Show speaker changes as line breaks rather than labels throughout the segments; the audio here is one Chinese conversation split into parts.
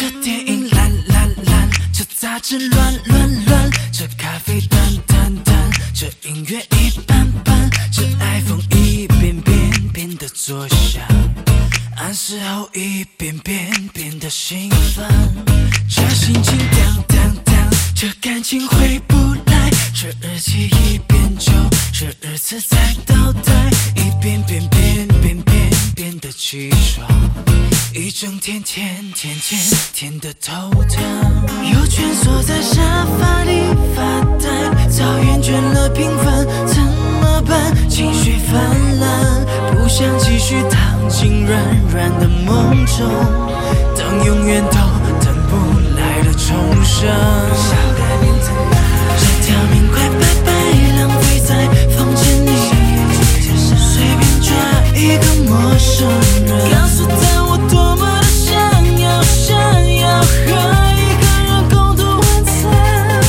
这电影烂烂烂，这杂志乱乱乱，这咖啡淡淡淡，这音乐一般般，这 iPhone 一遍遍变得作响，按时后一遍遍变得兴奋，这心情荡荡荡，这感情回不来，这日期一变旧，这日子在倒带，一遍遍变变变变得起床，一整天天天天天的头疼，又蜷缩在沙发里发呆，早厌倦了平凡，怎么办？情绪泛滥，不想继续躺进软软的梦中，当永远都等不来的重生。这条命快拜拜，浪费在房间里，随便抓一个陌生人，告诉他我多么的想要和一个人共度晚餐。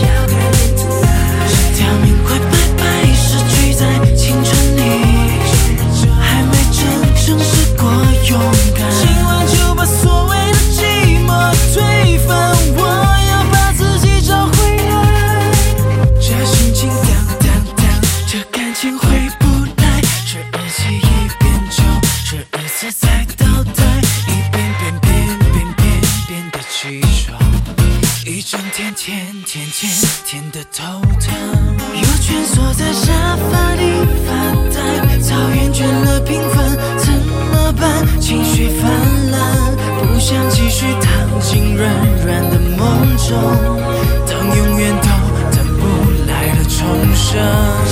这条命快拜拜，失去在青春里，还没真正试过勇敢，今晚就把所谓的寂寞推翻，我要把自己找回来。这心情荡荡荡，这感情回不来，这日期一变旧，这日子在倒带，一遍遍变变变变得起床，一整天天天天天的头疼，又蜷缩在沙发里发呆，早厌倦了平凡，怎么办？情绪泛滥，不想继续躺进软软的梦中，当永远都等不来的重生。